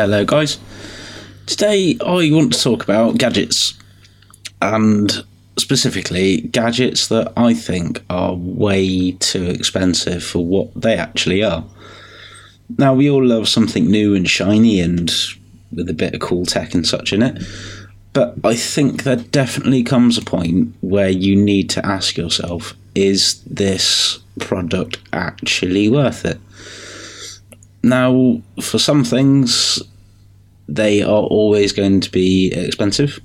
Hello guys. Today I want to talk about gadgets, and specifically gadgets that I think are way too expensive for what they actually are. Now, we all love something new and shiny and with a bit of cool tech and such in it, but I think there definitely comes a point where you need to ask yourself, is this product actually worth it? Now, for some things, they are always going to be expensive.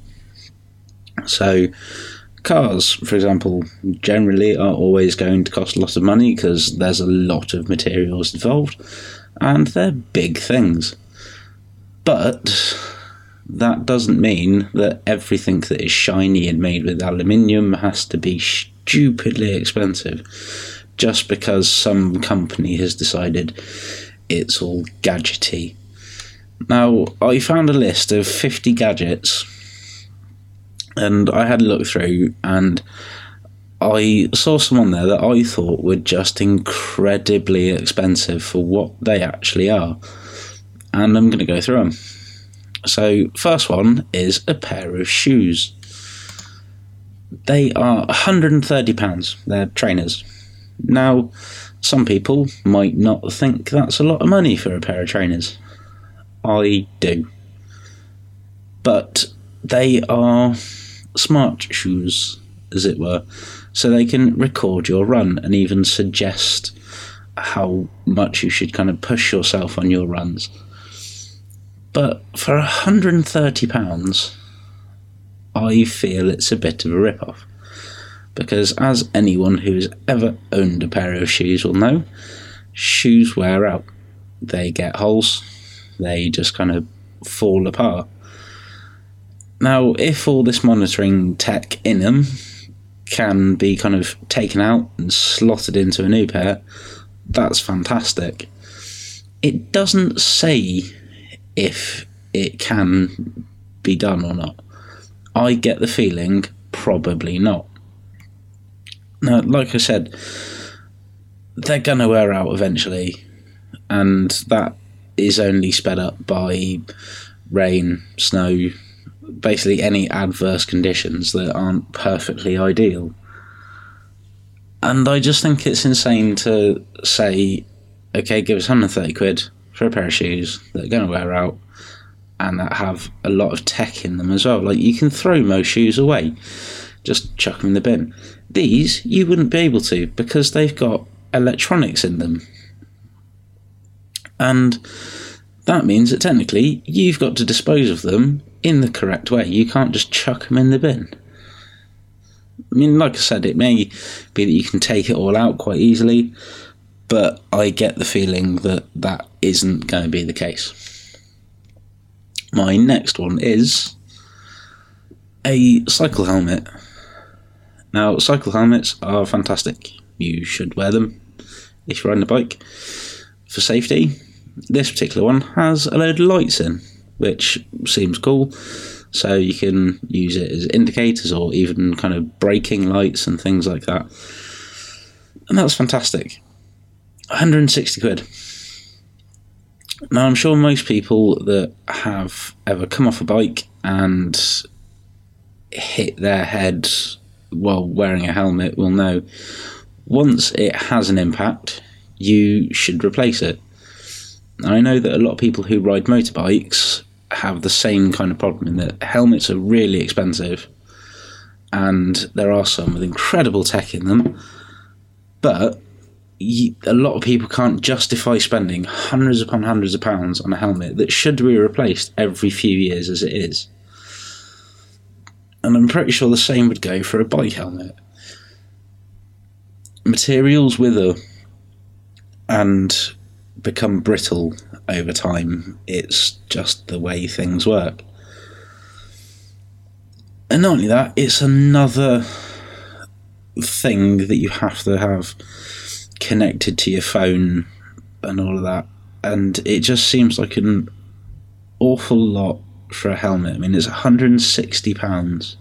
So, cars, for example, generally are always going to cost a lot of money because there's a lot of materials involved, and they're big things. But that doesn't mean that everything that is shiny and made with aluminium has to be stupidly expensive just because some company has decided it's all gadgety. Now, I found a list of 50 gadgets, and I had a look through, and I saw some on there that I thought were just incredibly expensive for what they actually are, and I'm going to go through them. So, first one is a pair of shoes. They are £130, they're trainers. Now, some people might not think that's a lot of money for a pair of trainers. I do. But they are smart shoes, as it were, so they can record your run and even suggest how much you should kind of push yourself on your runs. But for £130, I feel it's a bit of a rip-off. Because as anyone who's ever owned a pair of shoes will know, shoes wear out. They get holes. They just kind of fall apart. Now, if all this monitoring tech in them can be kind of taken out and slotted into a new pair, that's fantastic. It doesn't say if it can be done or not. I get the feeling probably not. Now, like I said, they're going to wear out eventually, and that is only sped up by rain, snow, basically any adverse conditions that aren't perfectly ideal. And I just think it's insane to say, okay, give us 130 quid for a pair of shoes that are going to wear out and that have a lot of tech in them as well. Like, you can throw most shoes away. Just chuck them in the bin. These, you wouldn't be able to because they've got electronics in them. And that means that technically you've got to dispose of them in the correct way. You can't just chuck them in the bin. I mean, like I said, it may be that you can take it all out quite easily, but I get the feeling that that isn't going to be the case. My next one is a cycle helmet. Now, cycle helmets are fantastic. You should wear them if you're riding a bike. For safety, this particular one has a load of lights in, which seems cool. So you can use it as indicators or even kind of braking lights and things like that. And that's fantastic. 160 quid. Now, I'm sure most people that have ever come off a bike and hit their head while wearing a helmet will know once it has an impact, you should replace it. I know that a lot of people who ride motorbikes have the same kind of problem in that helmets are really expensive and there are some with incredible tech in them, but a lot of people can't justify spending hundreds upon hundreds of pounds on a helmet that should be replaced every few years as it is. And I'm pretty sure the same would go for a bike helmet. Materials wither and become brittle over time. It's just the way things work. And not only that, it's another thing that you have to have connected to your phone and all of that. And it just seems like an awful lot for a helmet. I mean, it's £160.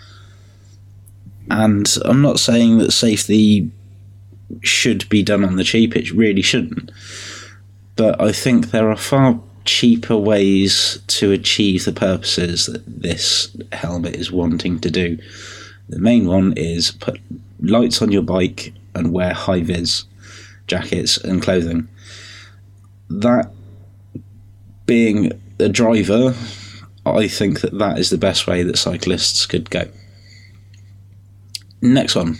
And I'm not saying that safety should be done on the cheap. It really shouldn't. But I think there are far cheaper ways to achieve the purposes that this helmet is wanting to do. The main one is put lights on your bike and wear high-vis jackets and clothing. That, being a driver, I think that is the best way that cyclists could go. Next one.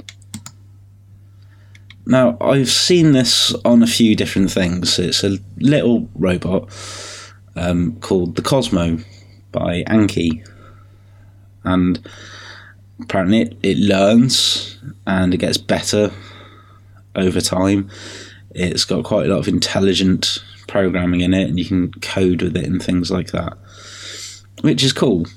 Now, I've seen this on a few different things. It's a little robot called the Cosmo by Anki. And apparently it learns and it gets better over time. It's got quite a lot of intelligent programming in it, and you can code with it and things like that, which is cool.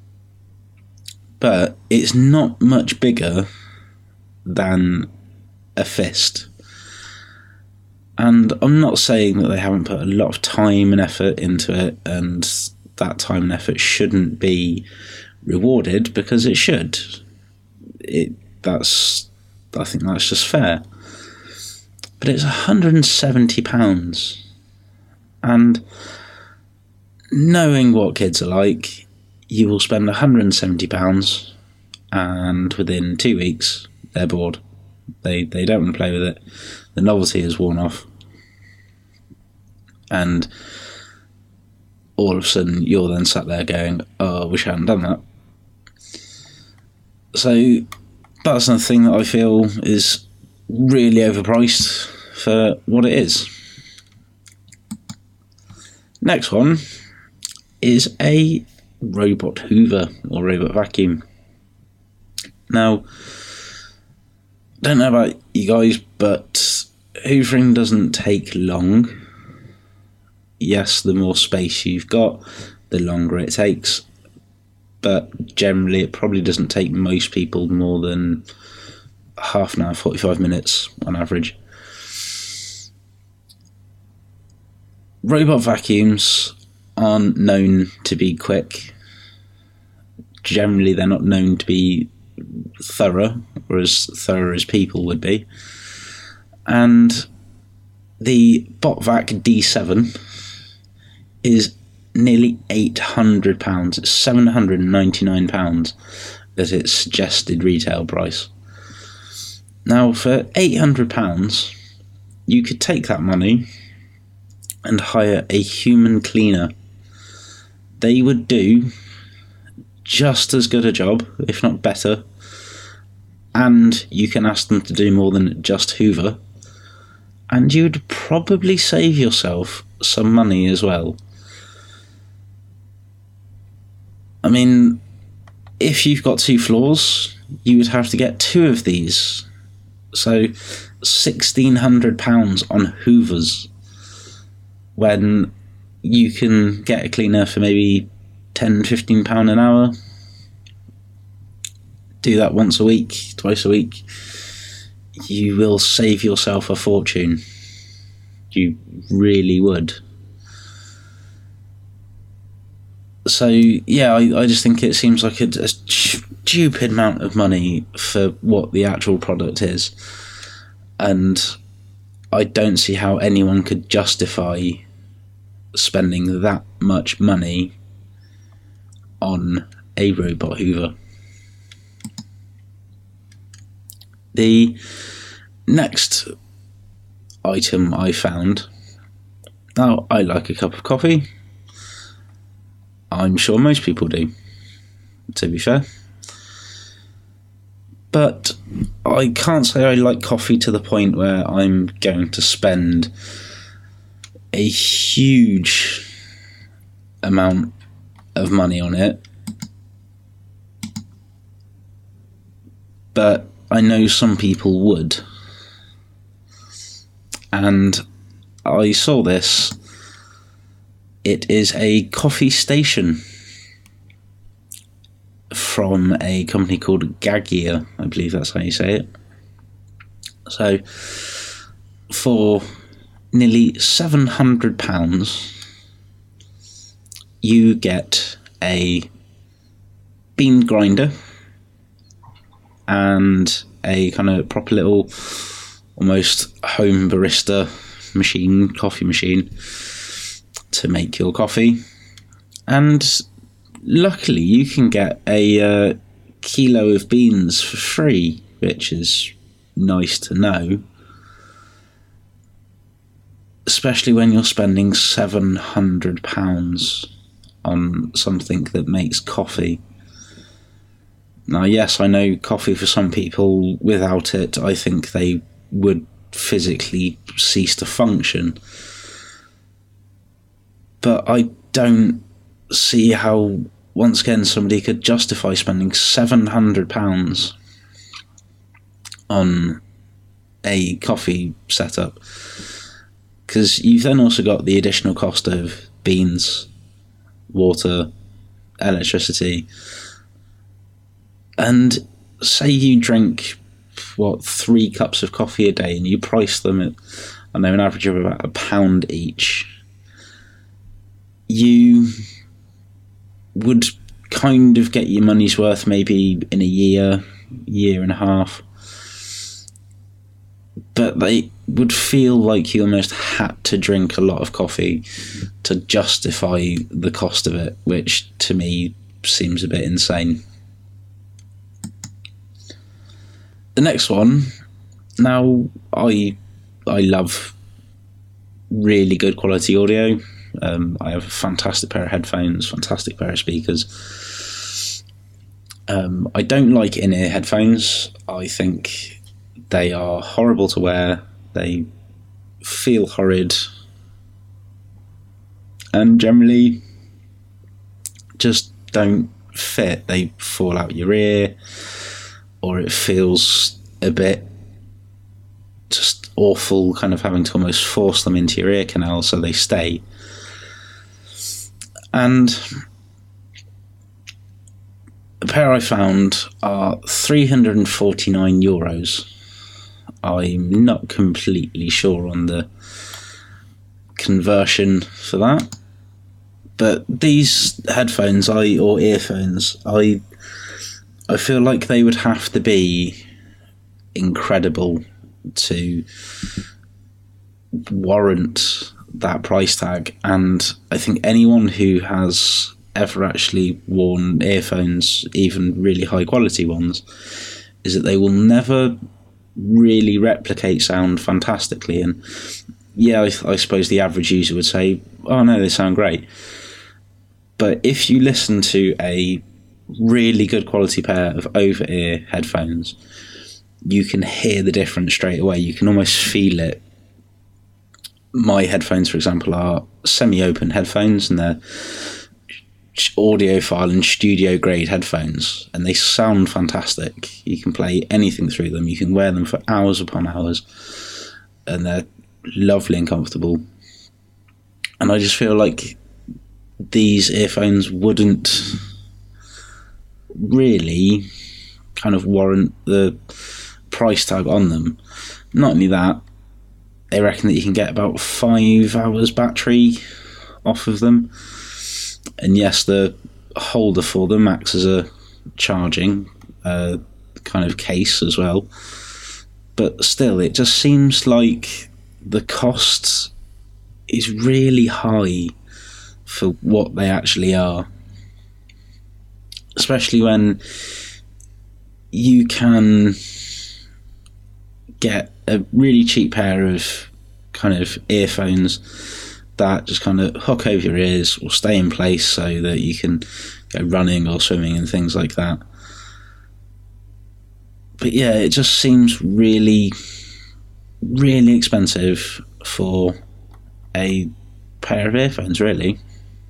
But it's not much bigger than a fist. And I'm not saying that they haven't put a lot of time and effort into it, and that time and effort shouldn't be rewarded, because it should. I think that's just fair. But it's £170, and knowing what kids are like, you will spend £170 and within 2 weeks they're bored. They don't want to play with it. The novelty is worn off, and all of a sudden you're then sat there going, oh, I wish I hadn't done that. So that's another thing that I feel is really overpriced for what it is. Next one is a robot Hoover or robot vacuum. Now, don't know about you guys, but hoovering doesn't take long. Yes, the more space you've got, the longer it takes, but generally it probably doesn't take most people more than half an hour, 45 minutes on average. Robot vacuums aren't known to be quick. Generally, they're not known to be thorough, or as thorough as people would be. And the BotVac D7 is nearly £800. It's £799 at its suggested retail price. Now, for £800, you could take that money and hire a human cleaner. They would do just as good a job, if not better, and you can ask them to do more than just hoover, and you would probably save yourself some money as well. I mean, if you've got 2 floors, you would have to get 2 of these, so £1,600 on hoovers, when you can get a cleaner for maybe £10-15 an hour. Do that once a week, twice a week. You will save yourself a fortune. You really would. So, yeah, I just think it seems like a stupid amount of money for what the actual product is. And I don't see how anyone could justify spending that much money on a robot hoover. The next item I found. Now, I like a cup of coffee. I'm sure most people do, to be fair. But I can't say I like coffee to the point where I'm going to spend a huge amount of money on it. But I know some people would. And I saw this. It is a coffee station from a company called Gaggia, I believe that's how you say it. So, for nearly £700, you get a bean grinder and a kind of proper little, almost home barista machine, coffee machine, to make your coffee. And luckily, you can get a kilo of beans for free, which is nice to know. Especially when you're spending £700 on something that makes coffee. Now, yes, I know coffee for some people, without it, I think they would physically cease to function. But I don't see how, once again, somebody could justify spending £700 on a coffee setup. Because you've then also got the additional cost of beans, water, electricity. And say you drink, 3 cups of coffee a day, and you price them at, I know, an average of about £1 each. You would kind of get your money's worth maybe in a year and a half. But they would feel like you almost had to drink a lot of coffee to justify the cost of it, which to me seems a bit insane. The next one, now I love really good quality audio. I have a fantastic pair of headphones, fantastic pair of speakers. I don't like in-ear headphones. I think they are horrible to wear. They feel horrid. And generally just don't fit. They fall out your ear, or it feels a bit just awful, kind of having to almost force them into your ear canal so they stay. And the pair I found are €349. I'm not completely sure on the conversion for that, but these headphones, or earphones, I feel like they would have to be incredible to warrant that price tag. And I think anyone who has ever actually worn earphones, even really high quality ones, is that they will never really replicate sound fantastically. And yeah, I suppose the average user would say, oh no, they sound great. But if you listen to a really good quality pair of over-ear headphones, you can hear the difference straight away. You can almost feel it. My headphones, for example, are semi-open headphones, and they're audiophile and studio grade headphones, and they sound fantastic. You can play anything through them. You can wear them for hours upon hours, and they're lovely and comfortable. And I just feel like these earphones wouldn't really kind of warrant the price tag on them. Not only that, they reckon that you can get about 5 hours battery off of them. And yes, the holder for them acts as a charging kind of case as well. But still, it just seems like the cost is really high for what they actually are. Especially when you can get a really cheap pair of kind of earphones that just kind of hook over your ears or stay in place so that you can go running or swimming and things like that. But yeah, it just seems really, really expensive for a pair of earphones, really.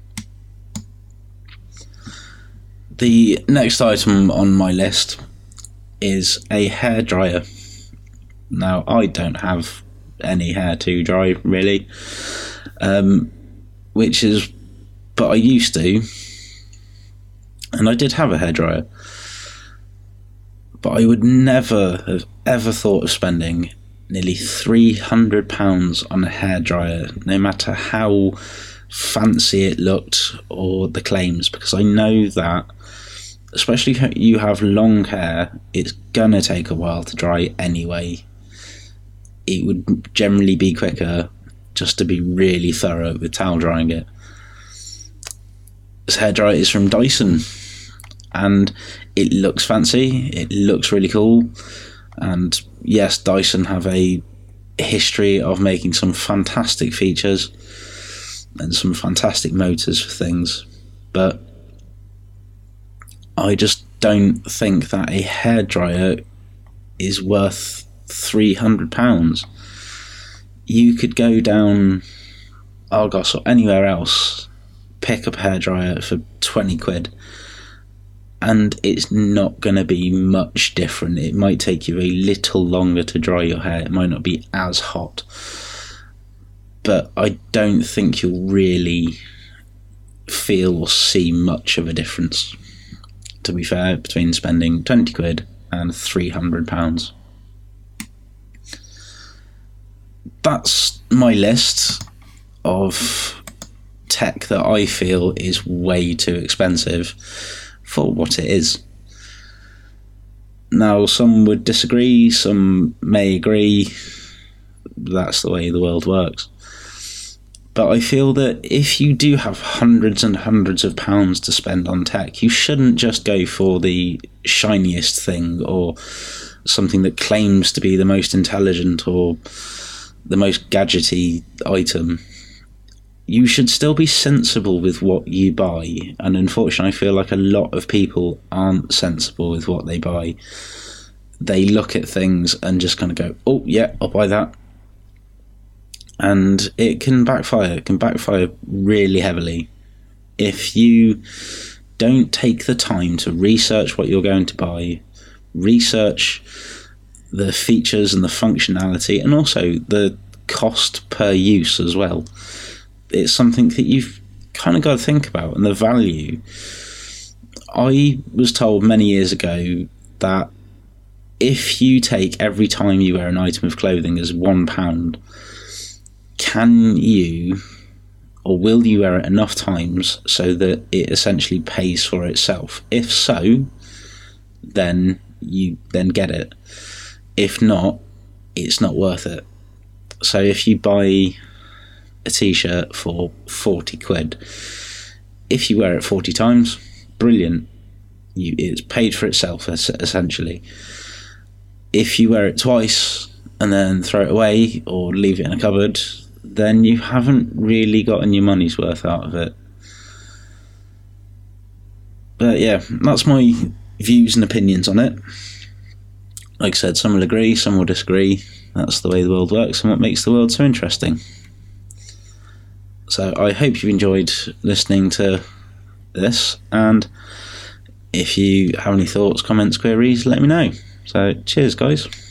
The next item on my list is a hairdryer. Now, I don't have any hair to dry, really, but I used to, and I did have a hairdryer, but I would never have ever thought of spending nearly £300 on a hairdryer, no matter how fancy it looked or the claims, because I know that, especially if you have long hair, it's gonna take a while to dry anyway. It would generally be quicker just to be really thorough with towel drying it. hairdryer is from Dyson, and it looks fancy, it looks really cool, and yes, Dyson have a history of making some fantastic features and some fantastic motors for things, but I just don't think that a hairdryer is worth £300. You could go down Argos or anywhere else, pick up a hairdryer for 20 quid, and it's not going to be much different. It might take you a little longer to dry your hair, it might not be as hot, but I don't think you'll really feel or see much of a difference, to be fair, between spending 20 quid and £300. That's my list of tech that I feel is way too expensive for what it is. Now, some would disagree, some may agree. That's the way the world works. But I feel that if you do have hundreds and hundreds of pounds to spend on tech, you shouldn't just go for the shiniest thing or something that claims to be the most intelligent or the most gadgety item. You should still be sensible with what you buy, and unfortunately I feel like a lot of people aren't sensible with what they buy. They look at things and just kind of go, oh yeah, I'll buy that, and it can backfire. It can backfire really heavily if you don't take the time to research what you're going to buy, research the features and the functionality, and also the cost per use as well. It's something that you've kind of got to think about, and the value. I was told many years ago that if you take every time you wear an item of clothing as £1, can you or will you wear it enough times so that it essentially pays for itself? If so, then you then get it. If not, it's not worth it. So if you buy a t-shirt for 40 quid, if you wear it 40 times, brilliant, it's paid for itself essentially. If you wear it twice and then throw it away or leave it in a cupboard, then you haven't really gotten your money's worth out of it. But yeah, that's my views and opinions on it. Like I said, some will agree, some will disagree. That's the way the world works and what makes the world so interesting. So I hope you enjoyed listening to this, and if you have any thoughts, comments, queries, let me know. So cheers, guys.